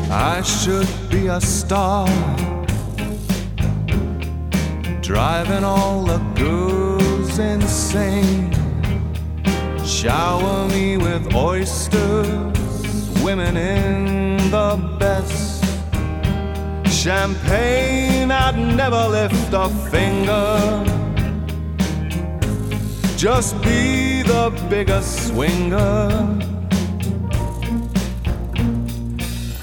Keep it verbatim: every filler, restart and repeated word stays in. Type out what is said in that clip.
I should be a star, driving all the girls insane. Shower me with oysters, women in the best. Champagne, I'd never lift a finger. Just be the biggest swinger.